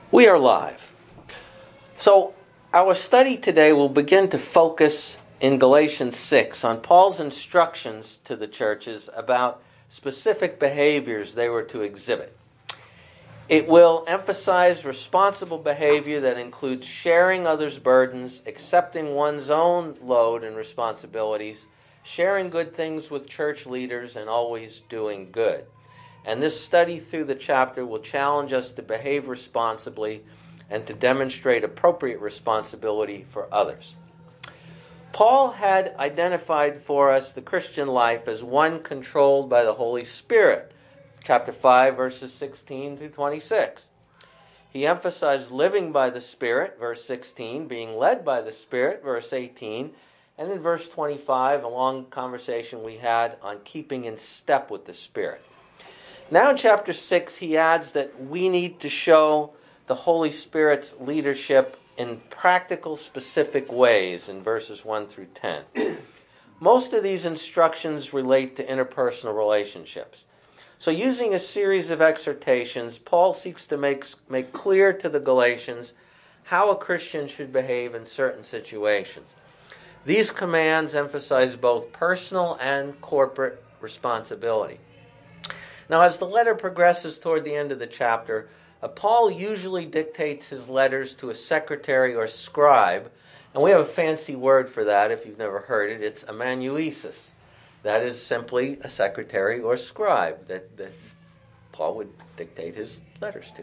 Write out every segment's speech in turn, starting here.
We are live. So our study today will begin to focus in Galatians 6 on Paul's instructions to the churches about specific behaviors they were to exhibit. It will emphasize responsible behavior that includes sharing others' burdens, accepting one's own load and responsibilities, sharing good things with church leaders, and always doing good. And this study through the chapter will challenge us to behave responsibly and to demonstrate appropriate responsibility for others. Paul had identified for us the Christian life as one controlled by the Holy Spirit, chapter 5, verses 16 through 26. He emphasized living by the Spirit, verse 16, being led by the Spirit, verse 18, and in verse 25, a long conversation we had on keeping in step with the Spirit. Now in chapter 6, he adds that we need to show the Holy Spirit's leadership in practical, specific ways in verses 1 through 10. Most of these instructions relate to interpersonal relationships. So using a series of exhortations, Paul seeks to make clear to the Galatians how a Christian should behave in certain situations. These commands emphasize both personal and corporate responsibility. Now, as the letter progresses toward the end of the chapter, Paul usually dictates his letters to a secretary or scribe, and we have a fancy word for that if you've never heard it. It's amanuensis. That is simply a secretary or scribe that Paul would dictate his letters to.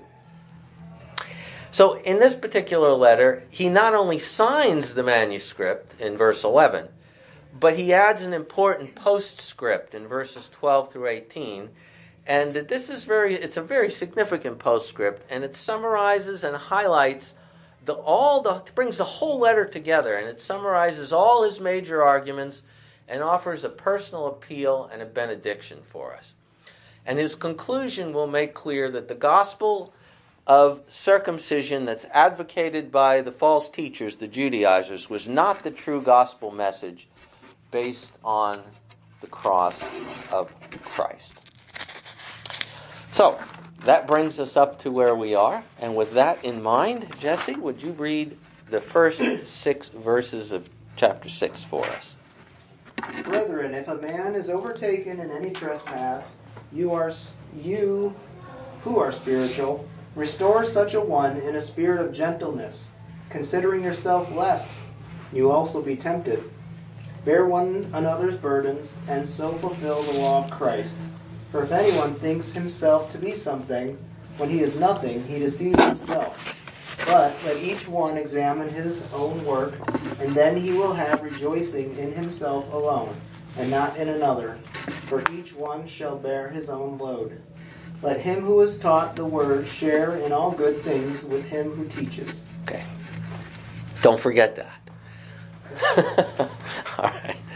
So in this particular letter, he not only signs the manuscript in verse 11, but he adds an important postscript in verses 12 through 18. And this is it's a very significant postscript, and it summarizes and highlights brings the whole letter together, and it summarizes all his major arguments and offers a personal appeal and a benediction for us. And his conclusion will make clear that the gospel of circumcision that's advocated by the false teachers, the Judaizers, was not the true gospel message based on the cross of Christ. So, that brings us up to where we are. And with that in mind, Jesse, would you read the first 6 verses of chapter 6 for us? Brethren, if a man is overtaken in any trespass, you who are spiritual, restore such a one in a spirit of gentleness, considering yourself lest you also be tempted. Bear one another's burdens, and so fulfill the law of Christ. For if anyone thinks himself to be something, when he is nothing, he deceives himself. But let each one examine his own work, and then he will have rejoicing in himself alone, and not in another. For each one shall bear his own load. Let him who is taught the word share in all good things with him who teaches. Okay. Don't forget that. All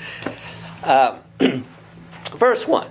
right. Verse 1.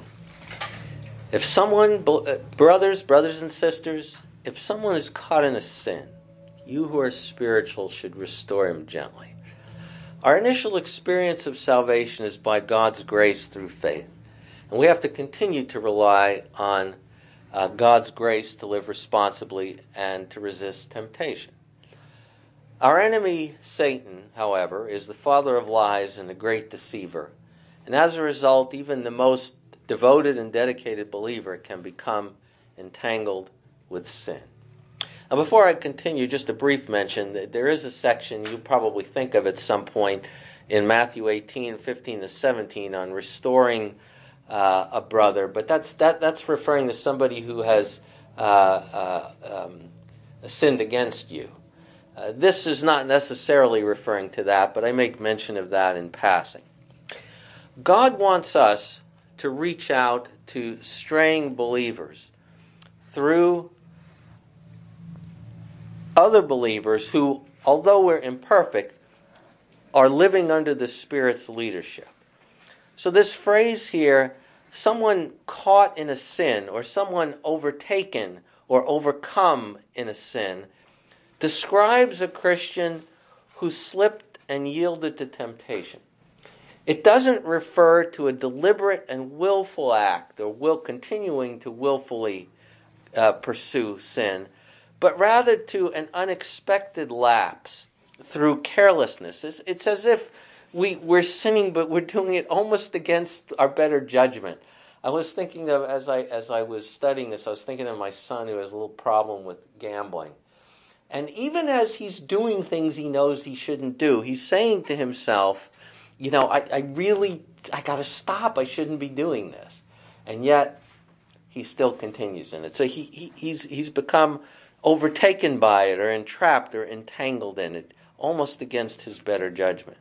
If someone, brothers and sisters, if someone is caught in a sin, you who are spiritual should restore him gently. Our initial experience of salvation is by God's grace through faith. And we have to continue to rely on God's grace to live responsibly and to resist temptation. Our enemy, Satan, however, is the father of lies and a great deceiver. And as a result, even the most devoted and dedicated believer can become entangled with sin. Now, before I continue, just a brief mention that there is a section you'll probably think of at some point in Matthew 18, 15 to 17 on restoring a brother, but that's referring to somebody who has sinned against you. This is not necessarily referring to that, but I make mention of that in passing. God wants us to reach out to straying believers through other believers who, although we're imperfect, are living under the Spirit's leadership. So this phrase here, someone caught in a sin or someone overtaken or overcome in a sin, describes a Christian who slipped and yielded to temptation. It doesn't refer to a deliberate and willful act or continuing to willfully pursue sin, but rather to an unexpected lapse through carelessness. It's as if we're sinning, but we're doing it almost against our better judgment. I was thinking of, as I was studying this, I was thinking of my son who has a little problem with gambling. And even as he's doing things he knows he shouldn't do, he's saying to himself, I got to stop. I shouldn't be doing this. And yet, he still continues in it. So he's become overtaken by it or entrapped or entangled in it, almost against his better judgment.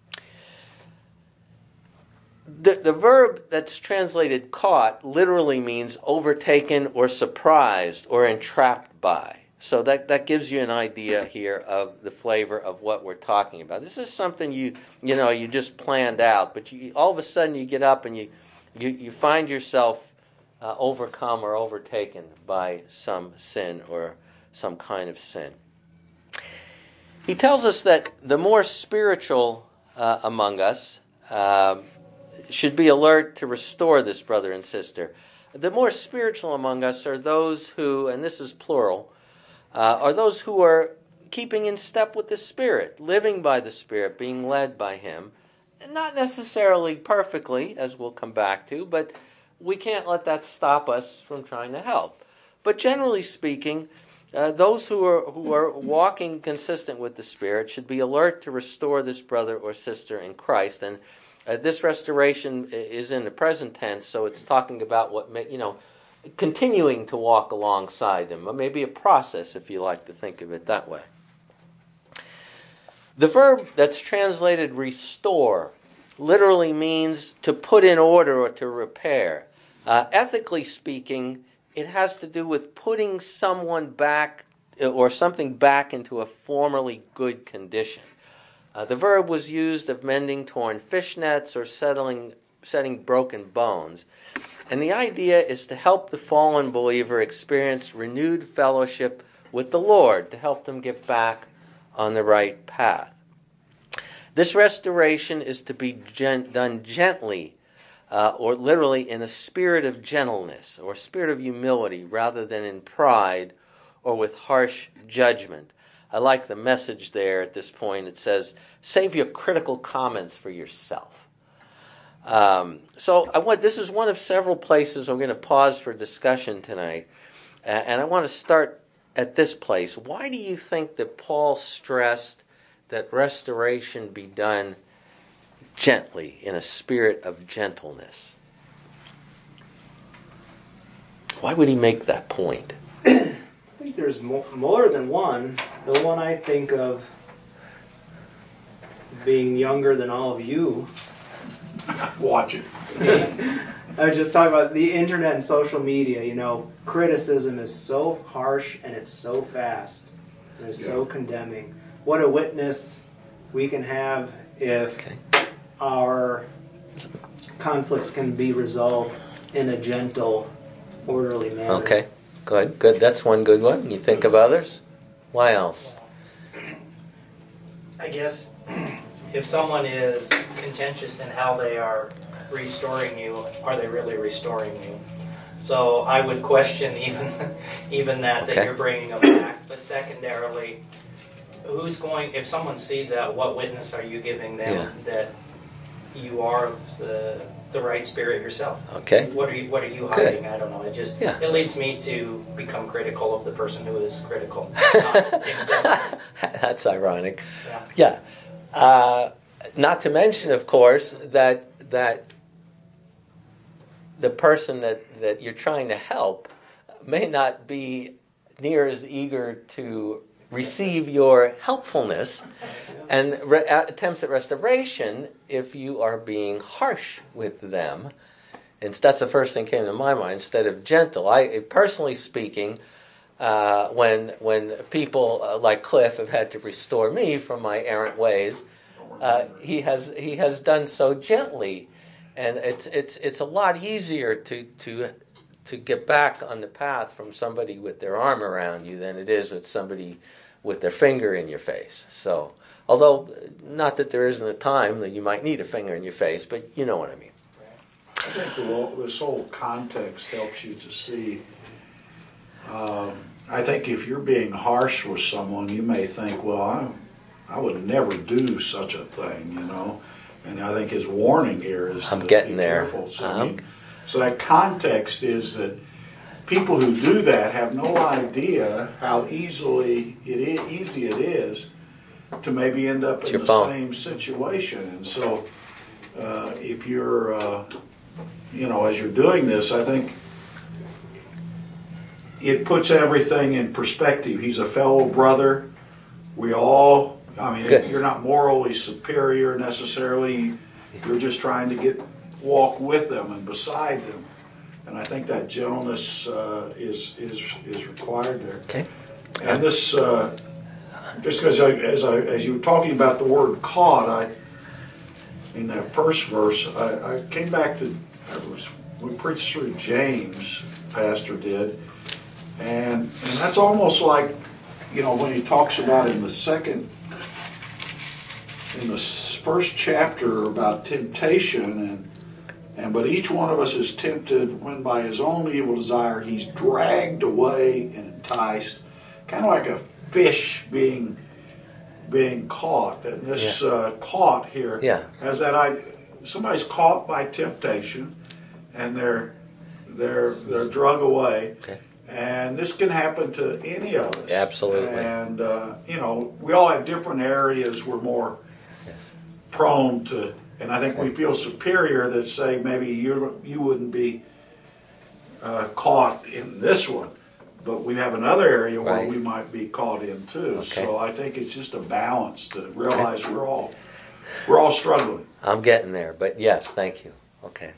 The verb that's translated caught literally means overtaken or surprised or entrapped by. So that gives you an idea here of the flavor of what we're talking about. This is something you just planned out, but all of a sudden you get up and you find yourself overcome or overtaken by some sin or some kind of sin. He tells us that the more spiritual among us should be alert to restore this brother and sister. The more spiritual among us are those who, and this is plural, are those who are keeping in step with the Spirit, living by the Spirit, being led by Him. Not necessarily perfectly, as we'll come back to, but we can't let that stop us from trying to help. But generally speaking, those who are walking consistent with the Spirit should be alert to restore this brother or sister in Christ. And this restoration is in the present tense, so it's talking about continuing to walk alongside them, or maybe a process, if you like to think of it that way. The verb that's translated restore literally means to put in order or to repair. Ethically speaking, it has to do with putting someone back or something back into a formerly good condition. The verb was used of mending torn fishnets or setting broken bones. And the idea is to help the fallen believer experience renewed fellowship with the Lord, to help them get back on the right path. This restoration is to be done gently, or literally in a spirit of gentleness or spirit of humility, rather than in pride or with harsh judgment. I like the message there at this point. It says, save your critical comments for yourself. This is one of several places I'm going to pause for discussion tonight. And I want to start at this place. Why do you think that Paul stressed that restoration be done gently, in a spirit of gentleness? Why would he make that point? I think there's more than one. The one I think of being younger than all of you. Watch it. I was just talking about the internet and social media. Criticism is so harsh and it's so fast and it's so condemning. What a witness we can have if our conflicts can be resolved in a gentle, orderly manner. Okay, good. That's one good one. You think of others? Why else? I guess if someone is contentious in how they are restoring you, are they really restoring you? So I would question even that you're bringing them back. But secondarily, if someone sees that, what witness are you giving them that you are the right spirit yourself? Okay. What are you hiding? I don't know. It leads me to become critical of the person who is critical. That's ironic. Yeah. Not to mention, of course, that the person that you're trying to help may not be near as eager to receive your helpfulness and attempts at restoration if you are being harsh with them. And that's the first thing that came to my mind, instead of gentle. Personally speaking, when people like Cliff have had to restore me from my errant ways, he has done so gently, and it's a lot easier to get back on the path from somebody with their arm around you than it is with somebody with their finger in your face. So, although not that there isn't a time that you might need a finger in your face, but you know what I mean. I think this whole context helps you to see. I think if you're being harsh with someone, you may think, well, I would never do such a thing, you know. And I think his warning here is I'm to getting be there. careful. So, so that context is that people who do that have no idea how easy it is to maybe end up in the same situation. And so if you're, as you're doing this, I think it puts everything in perspective. He's a fellow brother. We all, you're not morally superior necessarily. You're just trying to walk with them and beside them. And I think that gentleness is required there. Okay. And this, just as you were talking about the word caught, in that first verse, I came back to, we preached through James, Pastor did, and that's almost like, when he talks about in the first chapter about temptation, but each one of us is tempted when by his own evil desire he's dragged away and enticed, kind of like a fish being caught. And this caught here has that somebody's caught by temptation and they're drug away. Okay. And this can happen to any of us. Absolutely. And we all have different areas we're more prone to. And I think we feel superior that say maybe you wouldn't be caught in this one, but we have another area where we might be caught in too. Okay. So I think it's just a balance to realize we're all struggling. I'm getting there, but yes, thank you. Okay.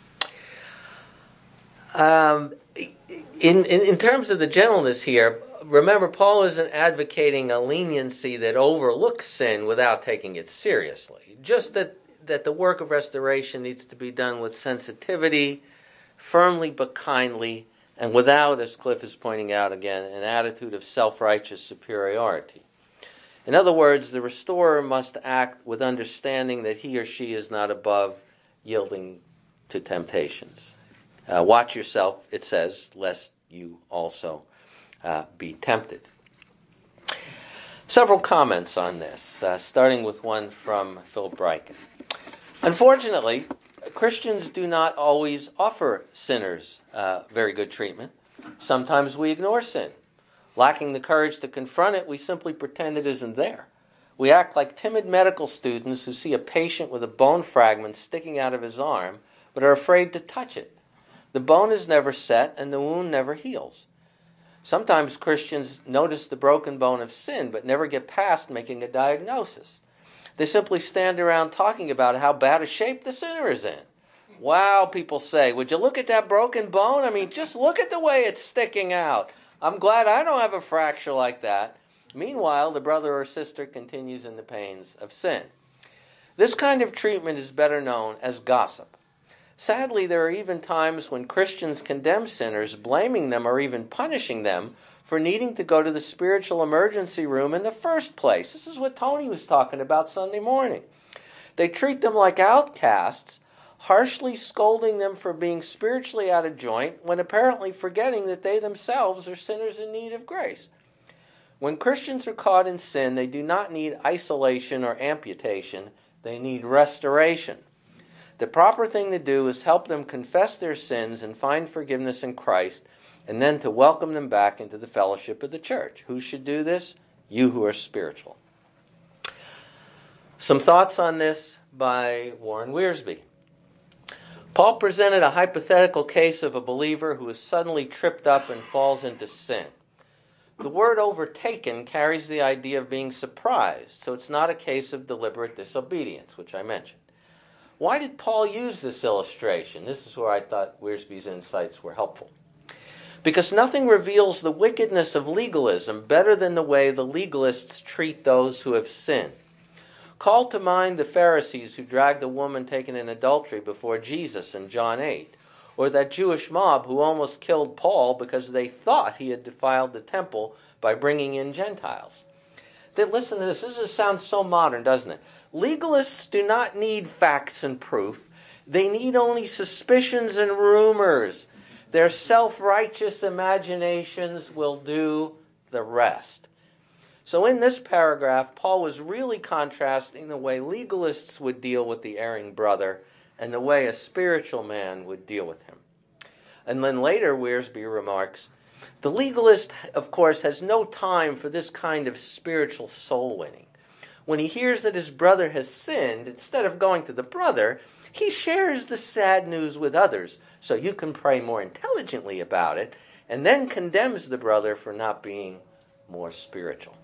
In terms of the gentleness here, remember Paul isn't advocating a leniency that overlooks sin without taking it seriously. Just that the work of restoration needs to be done with sensitivity, firmly but kindly, and without, as Cliff is pointing out again, an attitude of self-righteous superiority. In other words, the restorer must act with understanding that he or she is not above yielding to temptations. Watch yourself, it says, lest you also be tempted. Several comments on this, starting with one from Philip Ryken. Unfortunately, Christians do not always offer sinners very good treatment. Sometimes we ignore sin. Lacking the courage to confront it, we simply pretend it isn't there. We act like timid medical students who see a patient with a bone fragment sticking out of his arm, but are afraid to touch it. The bone is never set, and the wound never heals. Sometimes Christians notice the broken bone of sin, but never get past making a diagnosis. They simply stand around talking about how bad a shape the sinner is in. Wow, people say, would you look at that broken bone? Just look at the way it's sticking out. I'm glad I don't have a fracture like that. Meanwhile, the brother or sister continues in the pains of sin. This kind of treatment is better known as gossip. Sadly, there are even times when Christians condemn sinners, blaming them or even punishing them for needing to go to the spiritual emergency room in the first place. This is what Tony was talking about Sunday morning. They treat them like outcasts, harshly scolding them for being spiritually out of joint when apparently forgetting that they themselves are sinners in need of grace. When Christians are caught in sin, they do not need isolation or amputation. They need restoration. The proper thing to do is help them confess their sins and find forgiveness in Christ, and then to welcome them back into the fellowship of the church. Who should do this? You who are spiritual. Some thoughts on this by Warren Wiersbe. Paul presented a hypothetical case of a believer who is suddenly tripped up and falls into sin. The word overtaken carries the idea of being surprised, so it's not a case of deliberate disobedience, which I mentioned. Why did Paul use this illustration? This is where I thought Wiersbe's insights were helpful. Because nothing reveals the wickedness of legalism better than the way the legalists treat those who have sinned. Call to mind the Pharisees who dragged a woman taken in adultery before Jesus in John 8, or that Jewish mob who almost killed Paul because they thought he had defiled the temple by bringing in Gentiles. Listen to this. This sounds so modern, doesn't it? Legalists do not need facts and proof. They need only suspicions and rumors. Their self-righteous imaginations will do the rest. So in this paragraph, Paul was really contrasting the way legalists would deal with the erring brother and the way a spiritual man would deal with him. And then later, Wiersbe remarks, the legalist, of course, has no time for this kind of spiritual soul winning. When he hears that his brother has sinned, instead of going to the brother, he shares the sad news with others, so you can pray more intelligently about it, and then condemns the brother for not being more spiritual.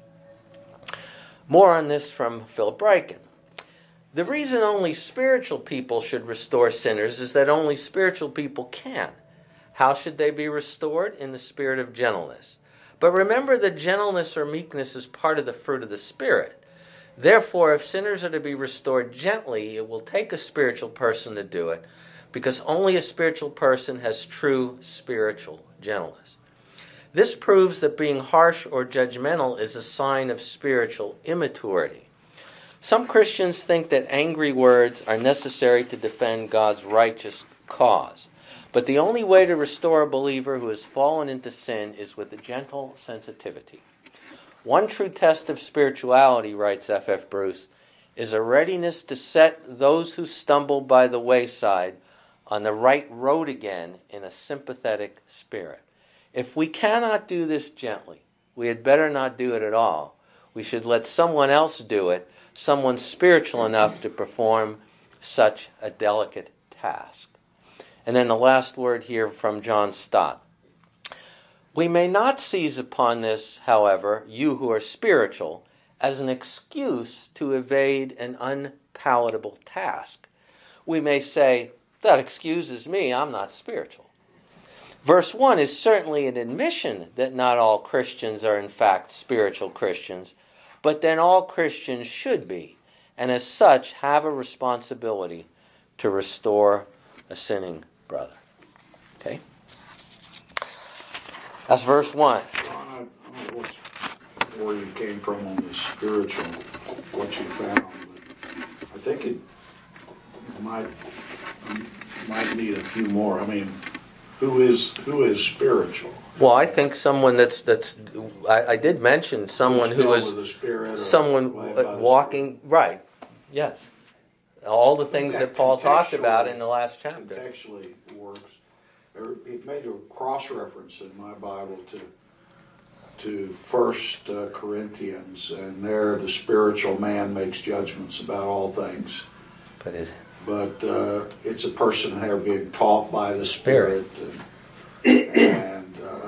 More on this from Philip Ryken. The reason only spiritual people should restore sinners is that only spiritual people can. How should they be restored? In the spirit of gentleness. But remember that gentleness or meekness is part of the fruit of the Spirit. Therefore, if sinners are to be restored gently, it will take a spiritual person to do it, because only a spiritual person has true spiritual gentleness. This proves that being harsh or judgmental is a sign of spiritual immaturity. Some Christians think that angry words are necessary to defend God's righteous cause. But the only way to restore a believer who has fallen into sin is with a gentle sensitivity. One true test of spirituality, writes F.F. Bruce, is a readiness to set those who stumble by the wayside on the right road again in a sympathetic spirit. If we cannot do this gently, we had better not do it at all. We should let someone else do it, someone spiritual enough to perform such a delicate task. And then the last word here from John Stott. We may not seize upon this, however, you who are spiritual, as an excuse to evade an unpalatable task. We may say, that excuses me, I'm not spiritual. Verse 1 is certainly an admission that not all Christians are in fact spiritual Christians, but then all Christians should be, and as such have a responsibility to restore a sinning brother. Okay? That's verse 1. I don't know where you came from on the spiritual, what you found, but I think it might need a few more. I mean, who is spiritual? Well, I think someone I did mention someone who is someone walking, right, yes. All the things that Paul talked about in the last chapter. Contextually works. It made a cross-reference in my Bible to 1 Corinthians, and there the spiritual man makes judgments about all things. But it's a person there being taught by the Spirit and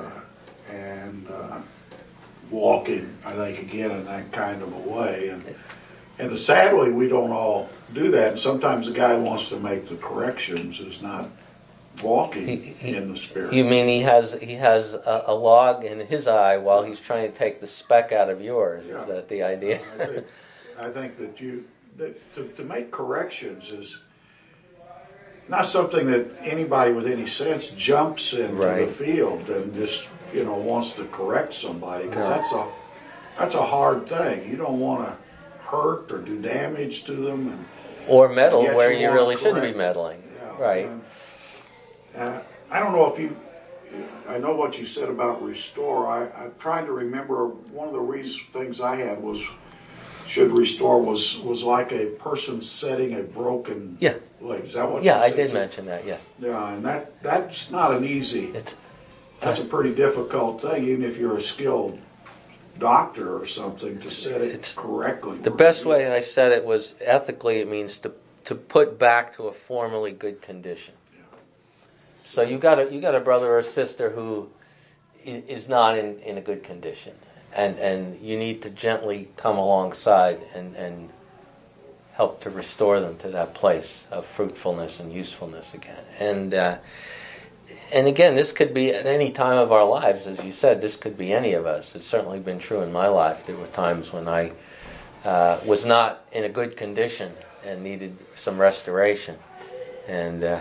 walking, I think, again in that kind of a way. And sadly, we don't all do that. And sometimes the guy who wants to make the corrections is not walking in the Spirit. You mean he has a log in his eye while he's trying to take the speck out of yours? Yeah. Is that the idea? I think that to make corrections is not something that anybody with any sense jumps into the field and just wants to correct somebody, because that's a hard thing. You don't want to hurt or do damage to them, or meddle where you really shouldn't be meddling. Yeah, right. I don't know if I know what you said about restore. I'm trying to remember one of the things I had should restore was like a person setting a broken leg. Is that what you said? Yeah, I did mention that, yes. Yeah, and that's not an easy, that's a pretty difficult thing, even if you're a skilled doctor or something, to set it correctly. The best way I said it was ethically it means to put back to a formerly good condition. Yeah. So you got a brother or a sister who is not in a good condition, and you need to gently come alongside and help to restore them to that place of fruitfulness and usefulness again. And again, this could be at any time of our lives, as you said. This could be any of us. It's certainly been true in my life. There were times when I was not in a good condition and needed some restoration. And go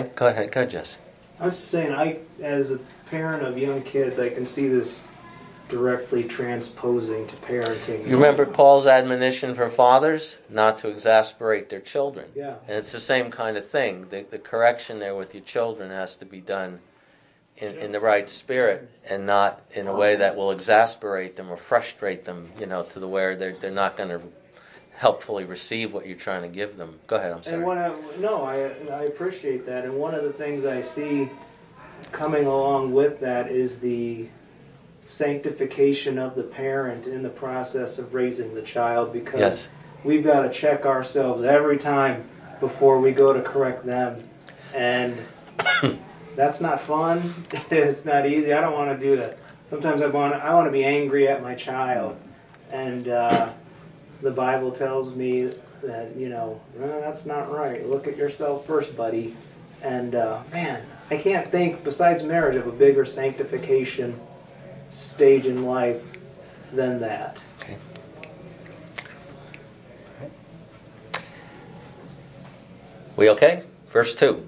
ahead, Jesse. I was just saying, as a parent of young kids, I can see this directly transposing to parenting. You remember Paul's admonition for fathers? Not to exasperate their children. Yeah. And it's the same kind of thing. The correction there with your children has to be done in the right spirit and not in a way that will exasperate them or frustrate them, to the where they're not going to helpfully receive what you're trying to give them. Go ahead, I'm sorry. And I appreciate that. And one of the things I see coming along with that is the sanctification of the parent in the process of raising the child, because we've got to check ourselves every time before we go to correct them. And that's not fun. It's not easy. I don't want to do that. Sometimes I want to be angry at my child. And the Bible tells me that, that's not right. Look at yourself first, buddy. And man, I can't think, besides marriage, of a bigger sanctification stage in life than that. Okay. We okay? Verse 2.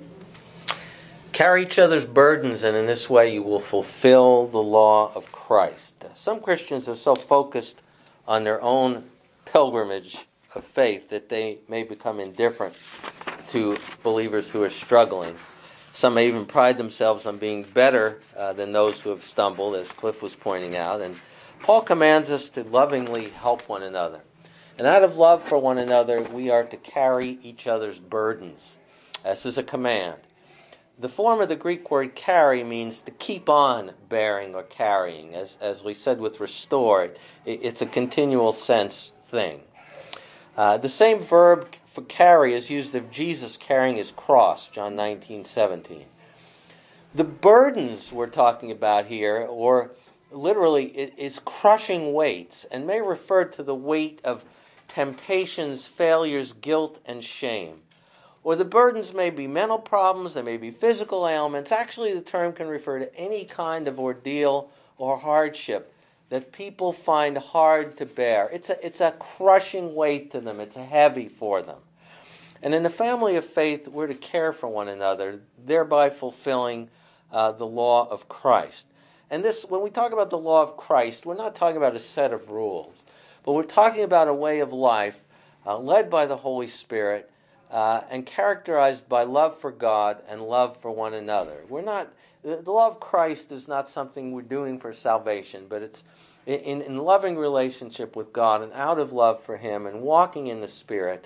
Carry each other's burdens, and in this way you will fulfill the law of Christ. Some Christians are so focused on their own pilgrimage of faith that they may become indifferent to believers who are struggling. Some may even pride themselves on being better than those who have stumbled, as Cliff was pointing out. And Paul commands us to lovingly help one another. And out of love for one another, we are to carry each other's burdens. This is a command. The form of the Greek word carry means to keep on bearing or carrying. As we said with restore, it's a continual sense thing. The same verb for carry is used of Jesus carrying his cross, John 19:17. The burdens we're talking about here, or literally, is crushing weights, and may refer to the weight of temptations, failures, guilt, and shame. Or the burdens may be mental problems, they may be physical ailments. Actually, the term can refer to any kind of ordeal or hardship that people find hard to bear. It's a crushing weight to them. It's heavy for them. And in the family of faith, we're to care for one another, thereby fulfilling the law of Christ. And this, when we talk about the law of Christ, we're not talking about a set of rules, but we're talking about a way of life led by the Holy Spirit and characterized by love for God and love for one another. The law of Christ is not something we're doing for salvation, but it's in loving relationship with God and out of love for Him and walking in the Spirit,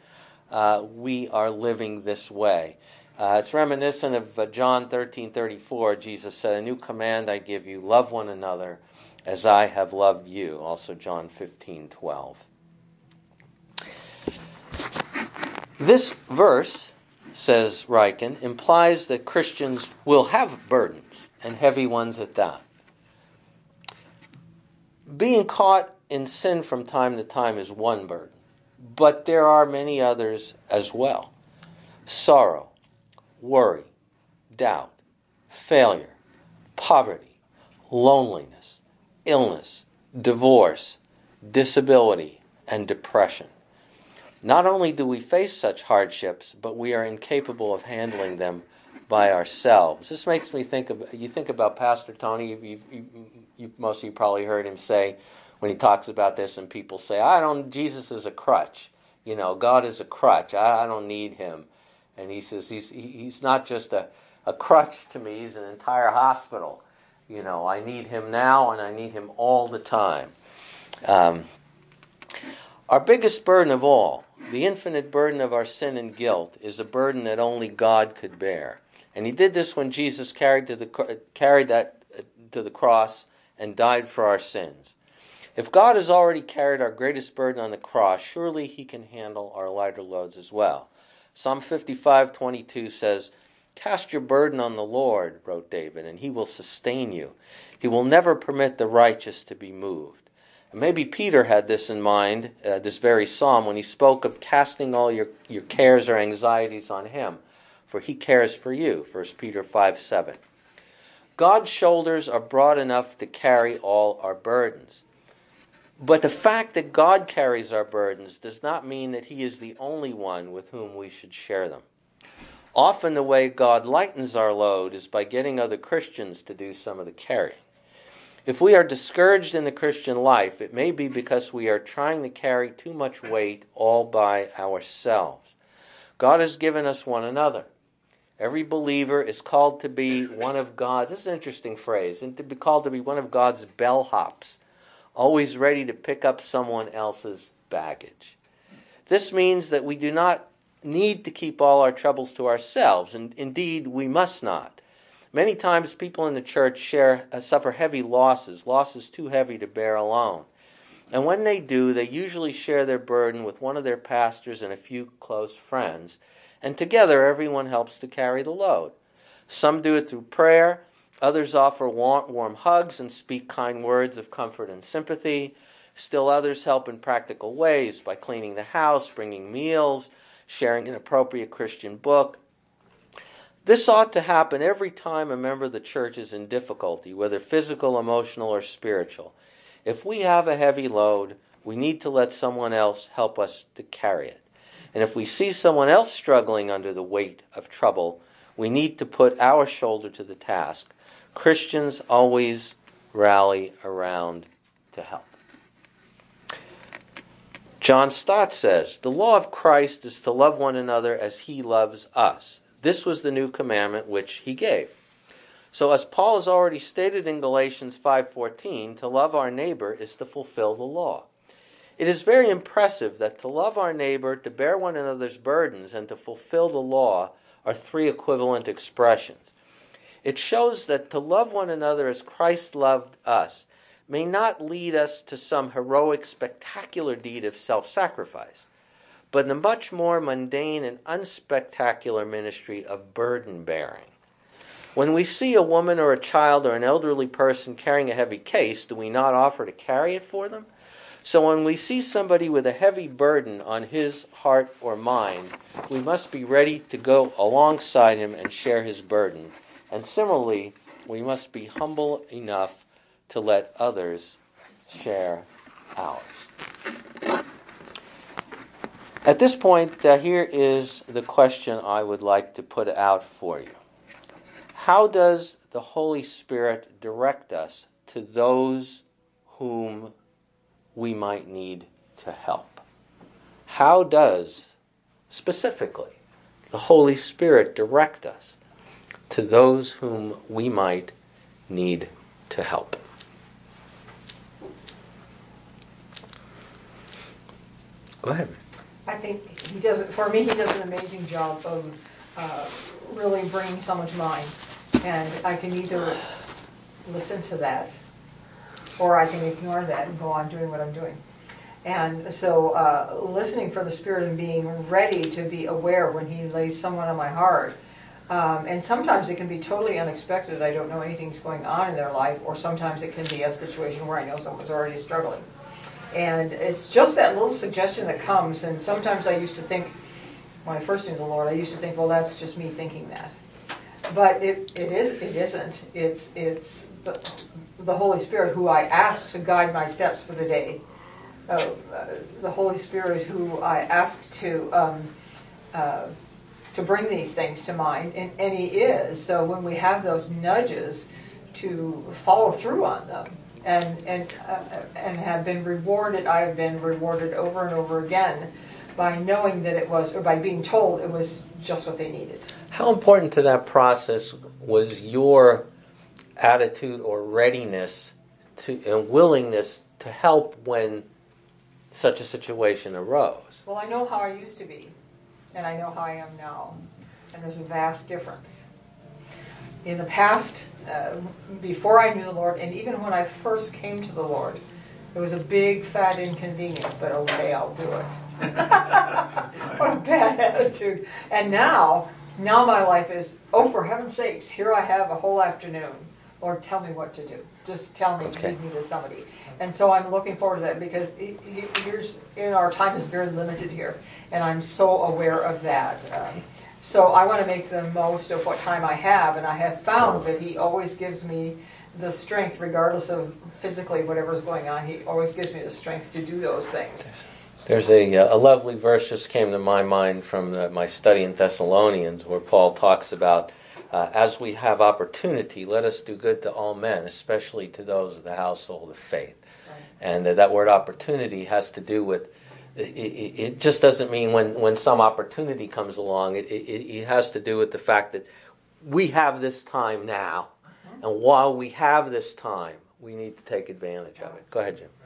we are living this way. It's reminiscent of John 13:34. Jesus said, "A new command I give you, love one another as I have loved you." Also John 15:12. This verse, says Ryken, implies that Christians will have burdens, and heavy ones at that. Being caught in sin from time to time is one burden, but there are many others as well. Sorrow, worry, doubt, failure, poverty, loneliness, illness, divorce, disability, and depression. Not only do we face such hardships, but we are incapable of handling them by ourselves. This makes me think about Pastor Tony. Most of you probably heard him say, when he talks about this, and people say, Jesus is a crutch. God is a crutch. I don't need him. And he says, he's not just a crutch to me, he's an entire hospital. I need him now, and I need him all the time. Our biggest burden of all, the infinite burden of our sin and guilt, is a burden that only God could bear. And he did this when Jesus carried that to the cross and died for our sins. If God has already carried our greatest burden on the cross, surely he can handle our lighter loads as well. Psalm 55:22 says, "Cast your burden on the Lord," wrote David, "and he will sustain you. He will never permit the righteous to be moved." And maybe Peter had this in mind, this very psalm, when he spoke of casting all your cares or anxieties on him, for he cares for you, 1 Peter 5:7. God's shoulders are broad enough to carry all our burdens. But the fact that God carries our burdens does not mean that he is the only one with whom we should share them. Often the way God lightens our load is by getting other Christians to do some of the carrying. If we are discouraged in the Christian life, it may be because we are trying to carry too much weight all by ourselves. God has given us one another. Every believer is called to be one of God's, this is an interesting phrase, and to be called to be one of God's bellhops, always ready to pick up someone else's baggage. This means that we do not need to keep all our troubles to ourselves, and indeed we must not. Many times people in the church suffer heavy losses too heavy to bear alone. And when they do, they usually share their burden with one of their pastors and a few close friends, and together everyone helps to carry the load. Some do it through prayer, others offer warm hugs and speak kind words of comfort and sympathy. Still others help in practical ways by cleaning the house, bringing meals, sharing an appropriate Christian book. This ought to happen every time a member of the church is in difficulty, whether physical, emotional, or spiritual. If we have a heavy load, we need to let someone else help us to carry it. And if we see someone else struggling under the weight of trouble, we need to put our shoulder to the task. Christians always rally around to help. John Stott says, "The law of Christ is to love one another as he loves us. This was the new commandment which he gave." So as Paul has already stated in Galatians 5:14, to love our neighbor is to fulfill the law. It is very impressive that to love our neighbor, to bear one another's burdens, and to fulfill the law are three equivalent expressions. It shows that to love one another as Christ loved us may not lead us to some heroic, spectacular deed of self-sacrifice, but a much more mundane and unspectacular ministry of burden-bearing. When we see a woman or a child or an elderly person carrying a heavy case, do we not offer to carry it for them? So when we see somebody with a heavy burden on his heart or mind, we must be ready to go alongside him and share his burden. And similarly, we must be humble enough to let others share ours. At this point, here is the question I would like to put out for you. How does the Holy Spirit direct us to those whom we might need to help? How does, specifically, the Holy Spirit direct us to those whom we might need to help? Go ahead. I think he does an amazing job of really bringing someone to mind. And I can either listen to that, or I can ignore that and go on doing what I'm doing. And so listening for the Spirit and being ready to be aware when he lays someone on my heart. And sometimes it can be totally unexpected. I don't know anything's going on in their life, or sometimes it can be a situation where I know someone's already struggling. And it's just that little suggestion that comes, and sometimes I used to think, when I first knew the Lord, I used to think, well, that's just me thinking that. But it isn't. It's the Holy Spirit who I ask to guide my steps for the day. The Holy Spirit who I ask to bring these things to mind, and he is. So when we have those nudges, to follow through on them. And have been rewarded. I have been rewarded over and over again by knowing that it was, or by being told it was just what they needed. How important to that process was your attitude or readiness to and willingness to help when such a situation arose? Well, I know how I used to be, and I know how I am now, and there's a vast difference. In the past, before I knew the Lord, and even when I first came to the Lord, it was a big fat inconvenience, but okay, I'll do it. What a bad attitude. And now my life is, oh, for heaven's sakes, here I have a whole afternoon. Lord, tell me what to do. Just tell me, lead me to somebody. And so I'm looking forward to that, because our time is very limited here, and I'm so aware of that. So I want to make the most of what time I have, and I have found that he always gives me the strength, regardless of physically whatever's going on. He always gives me the strength to do those things. There's a lovely verse just came to my mind from my study in Thessalonians, where Paul talks about as we have opportunity, let us do good to all men, especially to those of the household of faith. Right. And that word opportunity has to do with, it just doesn't mean when some opportunity comes along. It has to do with the fact that we have this time now. And while we have this time, we need to take advantage of it. Go ahead, Jim.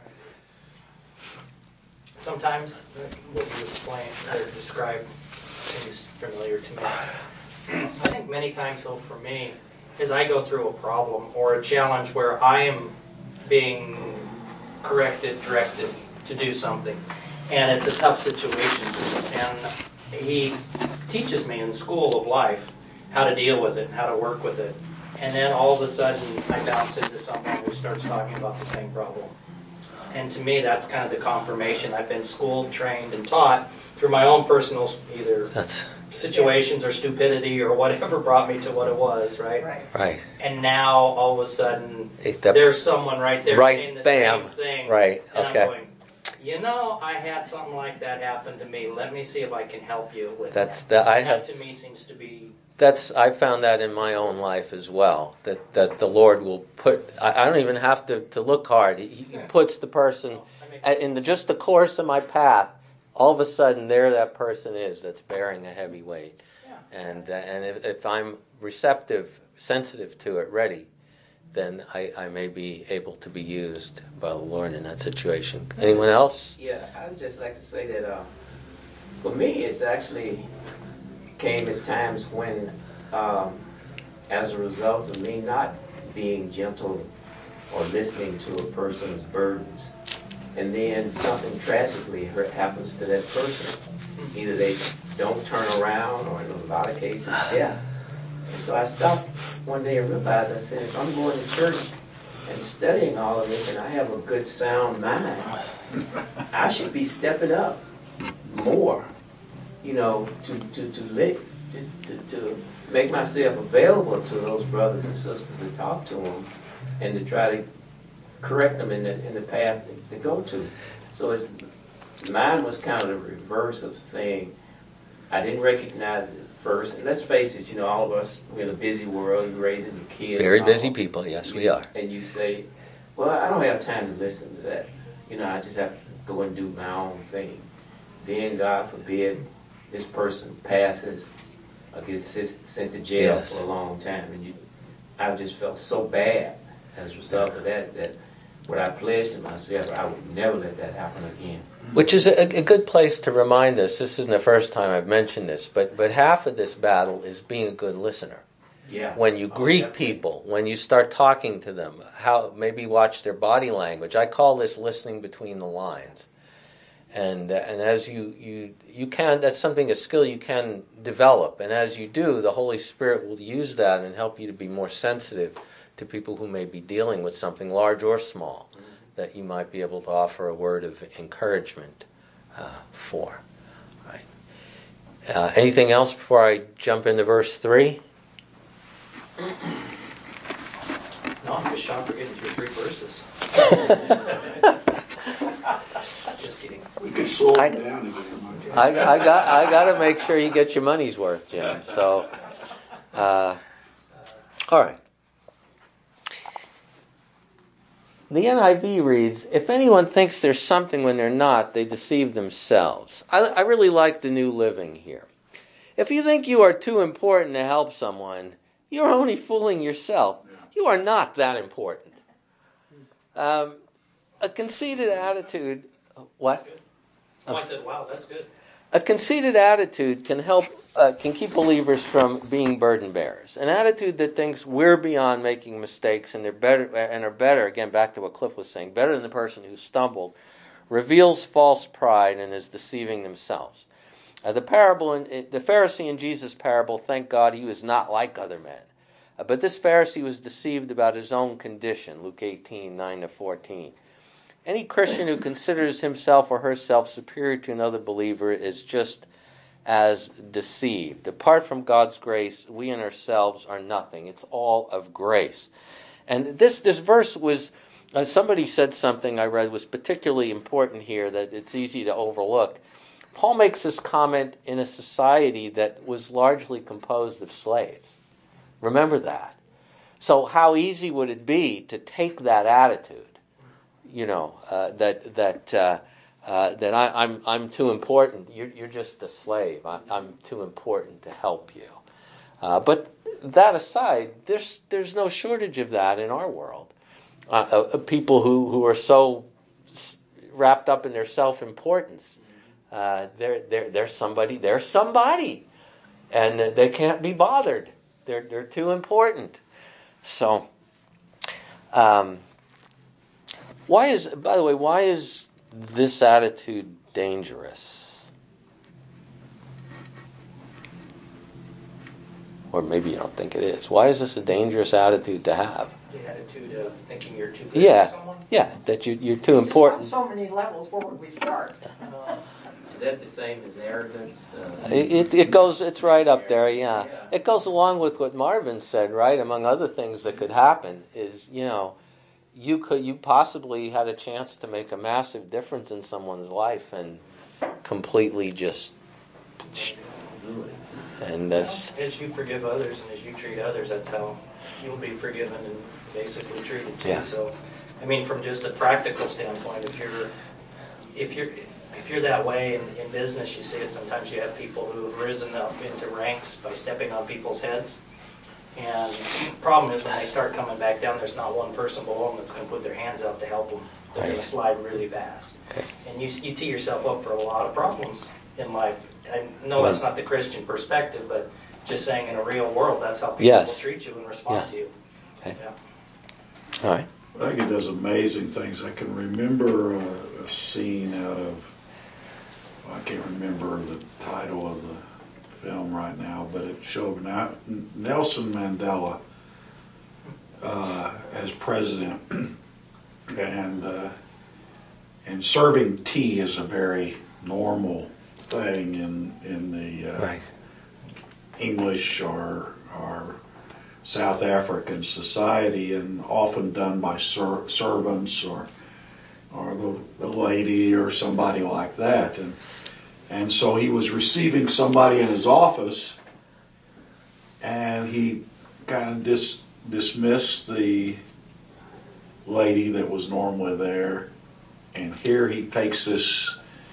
Sometimes what you explain or describe seems familiar to me. I think many times, though, for me, as I go through a problem or a challenge where I am being corrected, directed to do something, and it's a tough situation, and he teaches me in school of life how to deal with it and how to work with it. And then all of a sudden, I bounce into someone who starts talking about the same problem. And to me, that's kind of the confirmation. I've been schooled, trained, and taught through my own personal either situations or stupidity or whatever brought me to what it was, right? Right. And now, all of a sudden, there's someone right there saying the same thing. Right, and okay. I'm going, I had something like that happen to me. Let me see if I can help you with that. That to me seems to be... I found that in my own life as well, that the Lord will put, I don't even have to look hard. He puts the person in just the course of my path. All of a sudden, there that person is that's bearing a heavy weight. Yeah. And if I'm receptive, sensitive to it, ready, then I may be able to be used by the Lord in that situation. Anyone else? Yeah, I would just like to say that for me, it's actually came at times when, as a result of me not being gentle or listening to a person's burdens, and then something tragically happens to that person. Either they don't turn around, or in a lot of cases, death. And so I stopped one day and realized, I said, if I'm going to church and studying all of this and I have a good sound mind, I should be stepping up more, to make myself available to those brothers and sisters and talk to them and to try to correct them in the path to go to. So mine was kind of the reverse of saying I didn't recognize it at first. And let's face it, all of us, we're in a busy world, you're raising your kids. Very busy people, yes, we are. And you say, well, I don't have time to listen to that. I just have to go and do my own thing. Then, God forbid, this person passes or gets sent to jail for a long time. And I just felt so bad as a result of that what I pledged to myself, I would never let that happen again. Which is a good place to remind us, this isn't the first time I've mentioned this, but half of this battle is being a good listener. Yeah. When you greet people, when you start talking to them, maybe watch their body language. I call this listening between the lines. And as you can, that's a skill you can develop. And as you do, the Holy Spirit will use that and help you to be more sensitive to people who may be dealing with something large or small that you might be able to offer a word of encouragement for. Right. Anything else before I jump into verse 3? No, I'm just shocked we're getting through 3 verses. Just kidding. We could slow it down again. I got to make sure you get your money's worth, Jim. So, all right. The NIV reads, if anyone thinks there's something when they're not, they deceive themselves. I really like the New Living here. If you think you are too important to help someone, you're only fooling yourself. You are not that important. A conceited attitude... What? Oh, I said, wow, that's good. A conceited attitude can keep believers from being burden bearers. An attitude that thinks we're beyond making mistakes and are better, again, back to what Cliff was saying, better than the person who stumbled, reveals false pride and is deceiving themselves. The Pharisee in Jesus' parable, thank God he was not like other men. But this Pharisee was deceived about his own condition, Luke 18, 9-14. Any Christian who considers himself or herself superior to another believer is just as deceived. Apart from God's grace, we in ourselves are nothing. It's all of grace. And this verse was, somebody said something I read was particularly important here that it's easy to overlook. Paul makes this comment in a society that was largely composed of slaves. Remember that. So how easy would it be to take that attitude? That I'm too important. You're just a slave. I'm too important to help you. But that aside, there's no shortage of that in our world. People who are so wrapped up in their self-importance. They're somebody, and they can't be bothered. They're too important. So, why is this attitude dangerous? Or maybe you don't think it is. Why is this a dangerous attitude to have? The attitude of thinking you're too good for someone? Yeah, that you're too important. Just on so many levels. Where would we start? Is that the same as arrogance? It goes. It's right up there. Yeah, it goes along with what Marvin said. Right, among other things that could happen is you possibly had a chance to make a massive difference in someone's life and completely just. And that's as you forgive others and as you treat others, that's how you'll be forgiven and basically treated too. Yeah. So, I mean, from just a practical standpoint, if you're that way in business, you see it sometimes. You have people who have risen up into ranks by stepping on people's heads. And the problem is when they start coming back down, there's not one person below them that's going to put their hands out to help them. They're going to slide really fast. Okay. And you tee yourself up for a lot of problems in life. I know that's not the Christian perspective, but just saying in a real world, that's how people will treat you and respond to you. Okay. Yeah. All right. I think it does amazing things. I can remember a scene out of, I can't remember the title of the film right now, but it showed Nelson Mandela as president, and serving tea is a very normal thing in the English or South African society, and often done by servants or the lady or somebody like that. And so he was receiving somebody in his office, and he kind of dismissed the lady that was normally there. And here he takes this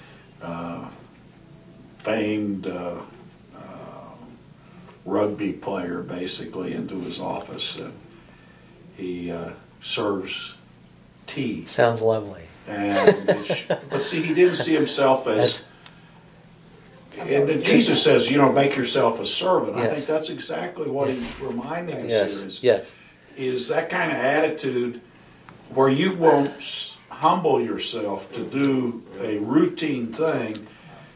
famed rugby player basically into his office, and he serves tea. Sounds lovely. But see, he didn't see himself as. And then Jesus says, make yourself a servant. Yes. I think that's exactly what he's reminding us here. Is that kind of attitude where you won't humble yourself to do a routine thing.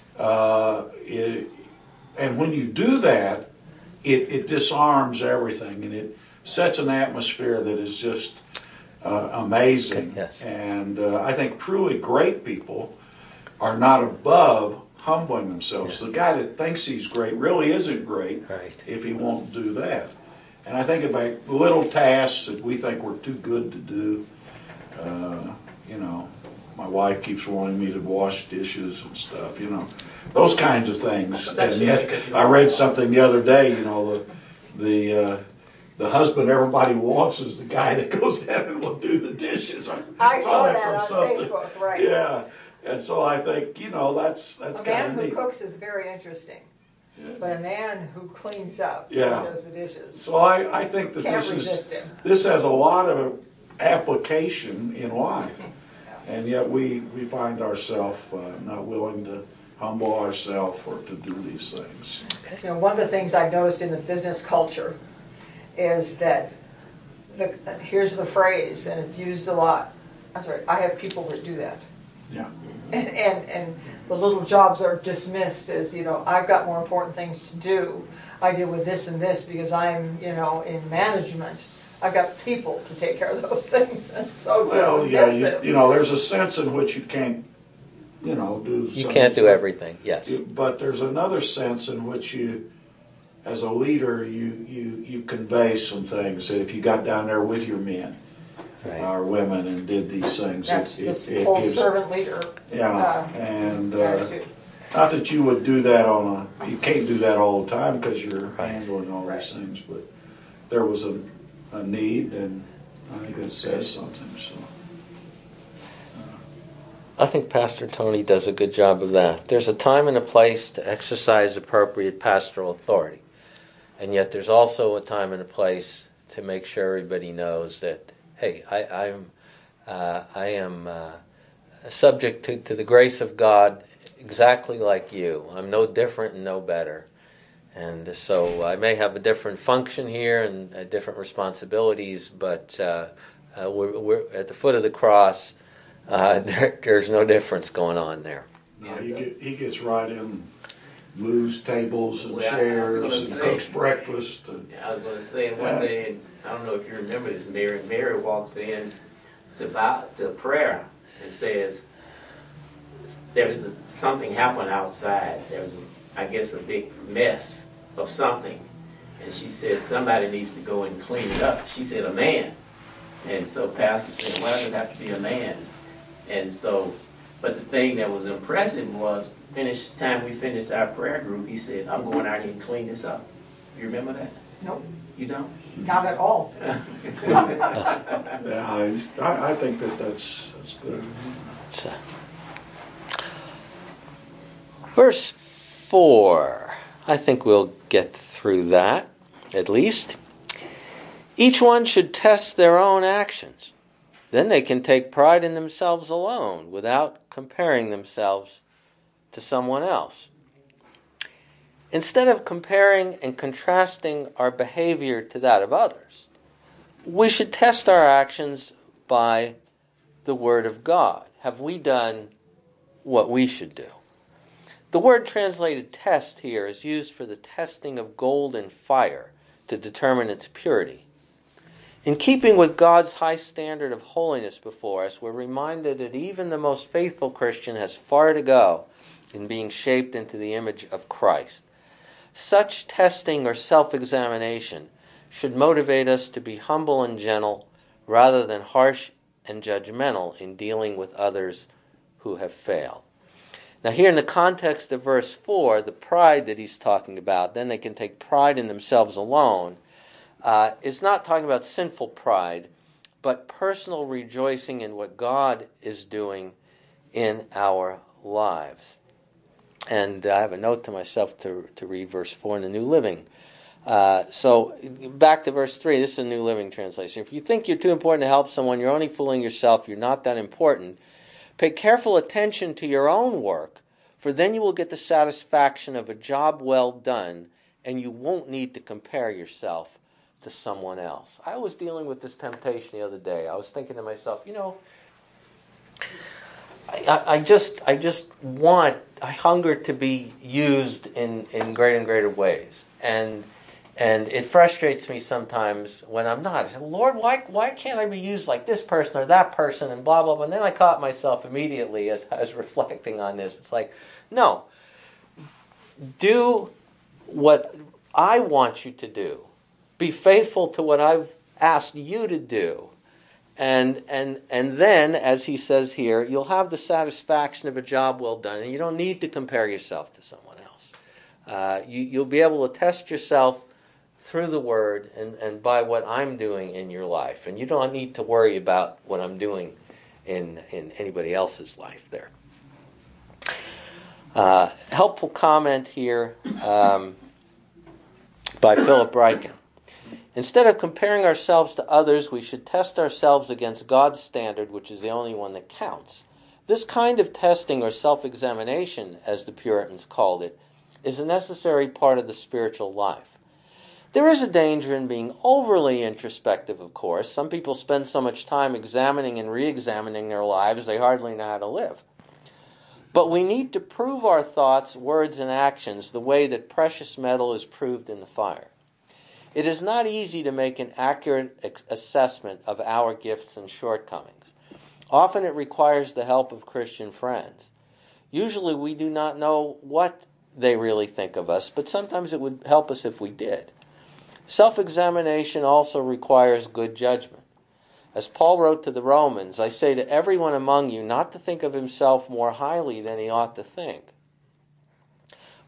And when you do that, it disarms everything, and it sets an atmosphere that is just amazing. Yes. And I think truly great people are not above humbling themselves. Yeah. The guy that thinks he's great really isn't great if he won't do that. And I think about little tasks that we think we're too good to do. My wife keeps wanting me to wash dishes and stuff, those kinds of things. And yet, I read something the other day, the husband everybody wants is the guy that goes down and will do the dishes. I saw that on Facebook, right. Yeah. And so I think, that's kind of neat. A man who cooks is very interesting. Yeah. But a man who cleans up and does the dishes. So I think that this has a lot of application in life. And yet we find ourselves not willing to humble ourselves or to do these things. One of the things I've noticed in the business culture is that, here's the phrase, and it's used a lot. That's right, I have people that do that. Yeah. And the little jobs are dismissed as, I've got more important things to do. I deal with this and this because I'm, in management. I've got people to take care of those things. And so there's a sense in which you can't, do. You can't do everything. Yes. But there's another sense in which you, as a leader, you convey some things that if you got down there with your men. Or women and did these things. That's the full servant leader. Yeah, and not that you would do that you can't do that all the time because you're handling all these things, but there was a need, and I think that says something. So I think Pastor Tony does a good job of that. There's a time and a place to exercise appropriate pastoral authority. And yet there's also a time and a place to make sure everybody knows that, hey, I am subject to the grace of God exactly like you. I'm no different and no better. And so I may have a different function here and different responsibilities, but we're at the foot of the cross. There's no difference going on there. no, he gets right in, moves tables and Well, I was chairs gonna and say- cooks breakfast. And, I was going to say, one day, I don't know if you remember this, Mary walks in to prayer and says, there was something happened outside. There was, I guess, a big mess of something. And she said, somebody needs to go and clean it up. She said, a man. And so Pastor said, why does it have to be a man? And so, but the thing that was impressive was, time we finished our prayer group, he said, I'm going out here and clean this up. You remember that? Nope, You don't? not at all. yeah, I think that's good. It's, verse 4. I think we'll get through that, at least. Each one should test their own actions. Then they can take pride in themselves alone without comparing themselves to someone else. Instead of comparing and contrasting our behavior to that of others, we should test our actions by the Word of God. Have we done what we should do? The word translated test here is used for the testing of gold in fire to determine its purity. In keeping with God's high standard of holiness before us, we're reminded that even the most faithful Christian has far to go in being shaped into the image of Christ. Such testing or self-examination should motivate us to be humble and gentle rather than harsh and judgmental in dealing with others who have failed. Now here in the context of verse 4, the pride that he's talking about, then they can take pride in themselves alone, is not talking about sinful pride, but personal rejoicing in what God is doing in our lives. And I have a note to myself to read verse 4 in the New Living. So back to verse 3, this is a New Living Translation. If you think you're too important to help someone, you're only fooling yourself, you're not that important. Pay careful attention to your own work, for then you will get the satisfaction of a job well done, and you won't need to compare yourself to someone else. I was dealing with this temptation the other day. I was thinking to myself, I hunger to be used in greater and greater ways. And it frustrates me sometimes when I'm not. I say, Lord, why can't I be used like this person or that person and blah, blah, blah. And then I caught myself immediately as I was reflecting on this. It's like, no. Do what I want you to do. Be faithful to what I've asked you to do. And then, as he says here, you'll have the satisfaction of a job well done. And you don't need to compare yourself to someone else. You'll be able to test yourself through the Word and by what I'm doing in your life. And you don't need to worry about what I'm doing in anybody else's life there. Helpful comment here by Philip Ryken. Instead of comparing ourselves to others, we should test ourselves against God's standard, which is the only one that counts. This kind of testing or self-examination, as the Puritans called it, is a necessary part of the spiritual life. There is a danger in being overly introspective, of course. Some people spend so much time examining and re-examining their lives, they hardly know how to live. But we need to prove our thoughts, words, and actions the way that precious metal is proved in the fire. It is not easy to make an accurate assessment of our gifts and shortcomings. Often it requires the help of Christian friends. Usually we do not know what they really think of us, but sometimes it would help us if we did. Self-examination also requires good judgment. As Paul wrote to the Romans, I say to everyone among you not to think of himself more highly than he ought to think.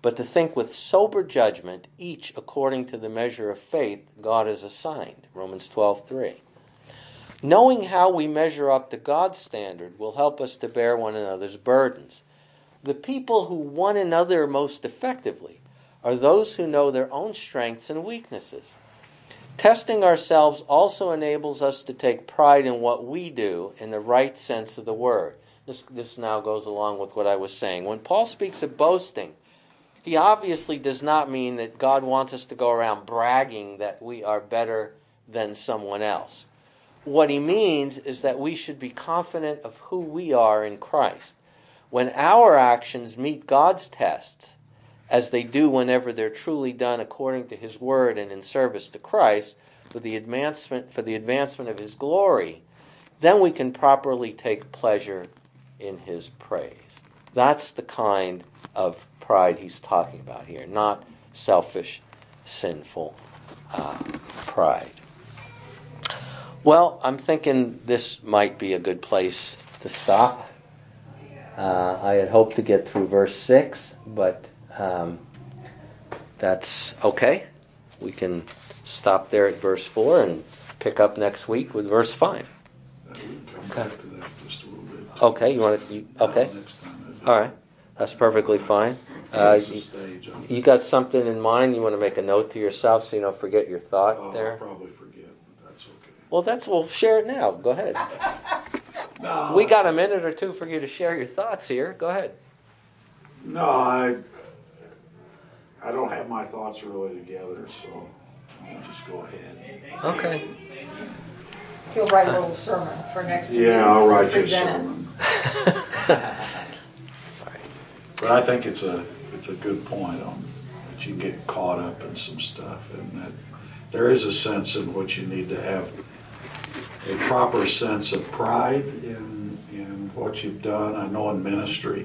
but to think with sober judgment, each according to the measure of faith God has assigned. Romans 12:3. Knowing how we measure up to God's standard will help us to bear one another's burdens. The people who one another most effectively are those who know their own strengths and weaknesses. Testing ourselves also enables us to take pride in what we do in the right sense of the word. This now goes along with what I was saying. When Paul speaks of boasting, he obviously does not mean that God wants us to go around bragging that we are better than someone else. What he means is that we should be confident of who we are in Christ. When our actions meet God's tests, as they do whenever they're truly done according to his word and in service to Christ, for the advancement of his glory, then we can properly take pleasure in his praise. That's the kind of pride he's talking about here, not selfish, sinful pride. Well, I'm thinking this might be a good place to stop. I had hoped to get through verse 6, but that's okay. We can stop there at verse 4 and pick up next week with verse 5. We can come back to that just a little bit. Okay, you want to? Okay, Next time. all right, that's perfectly fine. Sets the stage on it. You got something in mind? You want to make a note to yourself so you don't forget your thought I'll there? probably forget, but that's okay. Well, we'll share it now. Go ahead. No, We got a minute or two for you to share your thoughts here. Go ahead. No, I don't have my thoughts really together, so I'll just go ahead. Okay. He'll write a little sermon for next week. Yeah, I'll write you a Present it. sermon. But I think it's a good point on that you get caught up in some stuff, and that there is a sense in which you need to have a proper sense of pride in what you've done. I know in ministry,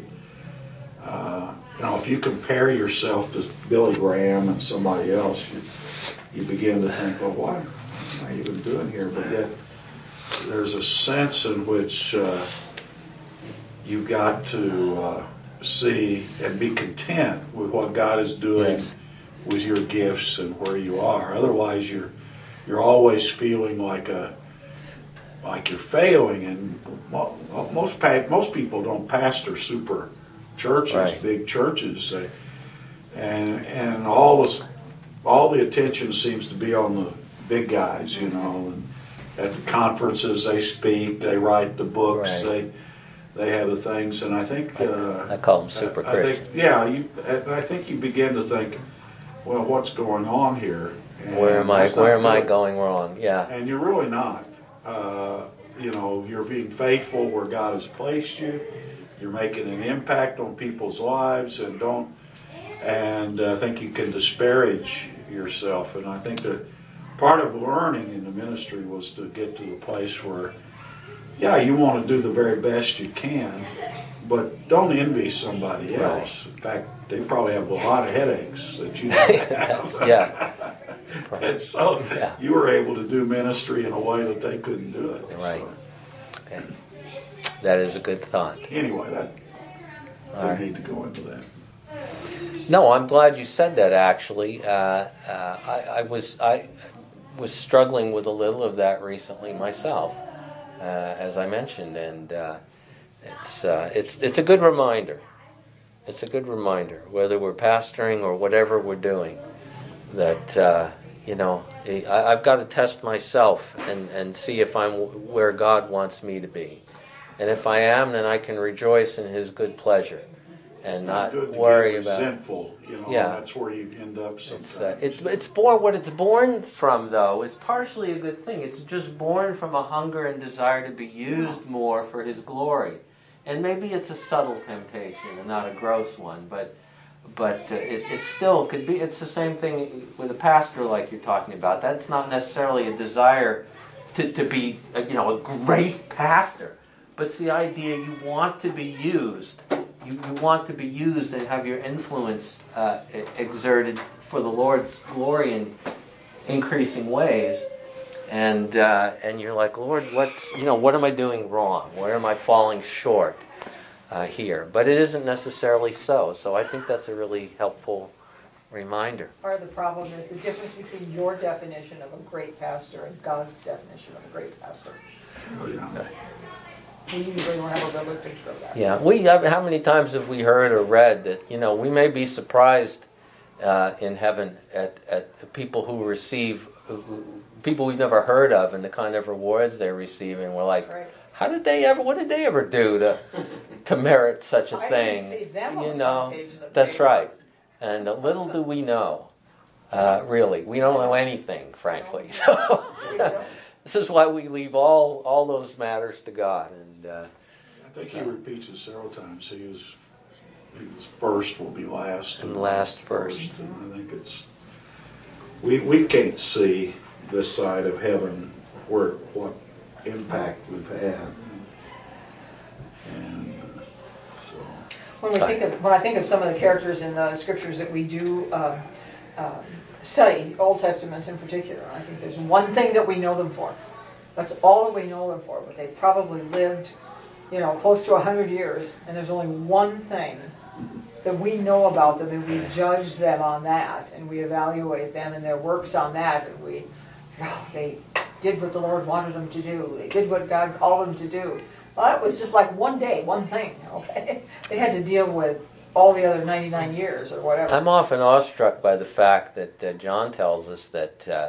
if you compare yourself to Billy Graham and somebody else, you begin to think, well, what am I even doing here? But yet, there's a sense in which you've got to see and be content with what God is doing with your gifts and where you are. Otherwise, you're always feeling like you're failing. And most people don't pastor super churches, big churches, and all the attention seems to be on the big guys, And at the conferences, they speak, they write the books, they have the things, and I think I call them super Christians. I think you begin to think, well, what's going on here? And Where am I going wrong? Yeah. And you're really not. You're being faithful where God has placed you. You're making an impact on people's lives, and I think you can disparage yourself. And I think that part of learning in the ministry was to get to the place where, you want to do the very best you can, but don't envy somebody else. In fact, they probably have a lot of headaches that you don't have. And so you were able to do ministry in a way that they couldn't do it. Right. So, Okay. That is a good thought. anyway, I need to go into that. No, I'm glad you said that. Actually, I was struggling with a little of that recently myself, as I mentioned, and it's a good reminder. It's a good reminder, whether we're pastoring or whatever we're doing, that I've got to test myself and see if I'm where God wants me to be, and if I am, then I can rejoice in His good pleasure. And not worry about resentful, that's where you end up sometimes. It's born. What it's born from, though, is partially a good thing. It's just born from a hunger and desire to be used more for His glory, and maybe it's a subtle temptation and not a gross one. But it still could be. It's the same thing with a pastor, like you're talking about. That's not necessarily a desire to be a great pastor, but it's the idea you want to be used. You want to be used and have your influence exerted for the Lord's glory in increasing ways, and you're like, Lord, what am I doing wrong? Where am I falling short? here. But it isn't necessarily so. So I think that's a really helpful reminder. Part of the problem is the difference between your definition of a great pastor and God's definition of a great pastor. Oh, yeah. We usually don't have a really good picture of that. Yeah, how many times have we heard or read that, we may be surprised in heaven at people who receive, people we've never heard of and the kind of rewards they receive, and we're like, Right. what did they ever do to merit such a I thing? didn't see them on the front page of the That's paper. right. And little do we know, really. We don't know anything, frankly. So We don't. this is why we leave all those matters to God. And I think he repeats it several times. He was first will be last. And last first. And I think it's, we can't see this side of heaven what impact we've had. And so. When I think of some of the characters in the scriptures that we do study, Old Testament in particular, I think there's one thing that we know them for. That's all that we know them for. But they probably lived, close to 100 years, and there's only one thing that we know about them, and we judge them on that, and we evaluate them and their works on that, and they did what the Lord wanted them to do. They did what God called them to do. Well, that was just like one day, one thing, okay? They had to deal with all the other 99 years or whatever. I'm often awestruck by the fact that John tells us that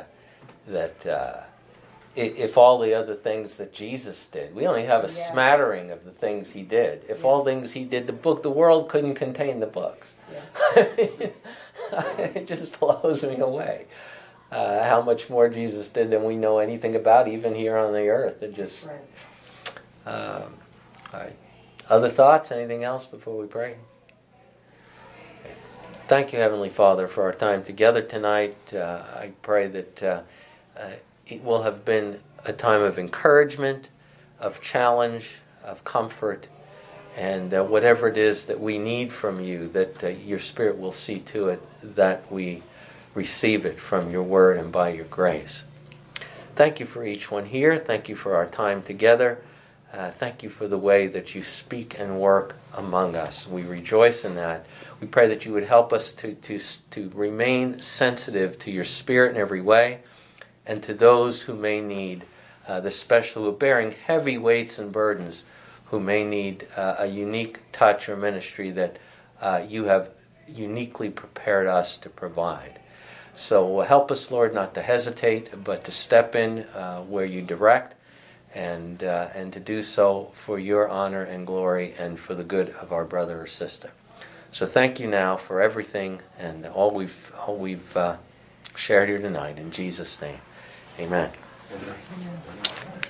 if all the other things that Jesus did, we only have a Yes. smattering of the things he did. If all things he did, the world couldn't contain the books. Yes. It just blows me away. How much more Jesus did than we know anything about, even here on the earth. It just. Right. All right. Other thoughts? Anything else before we pray? Okay. Thank you, Heavenly Father, for our time together tonight. I pray that it will have been a time of encouragement, of challenge, of comfort, and whatever it is that we need from you, that your Spirit will see to it that we receive it from your word and by your grace. Thank you for each one here. Thank you for our time together. Thank you for the way that you speak and work among us. We rejoice in that. We pray that you would help us to remain sensitive to your Spirit in every way, and to those who may need the special, who are bearing heavy weights and burdens, who may need a unique touch or ministry that you have uniquely prepared us to provide. So help us, Lord, not to hesitate, but to step in where you direct, and to do so for your honor and glory and for the good of our brother or sister. So thank you now for everything and all we've shared here tonight. In Jesus' name, amen. Amen.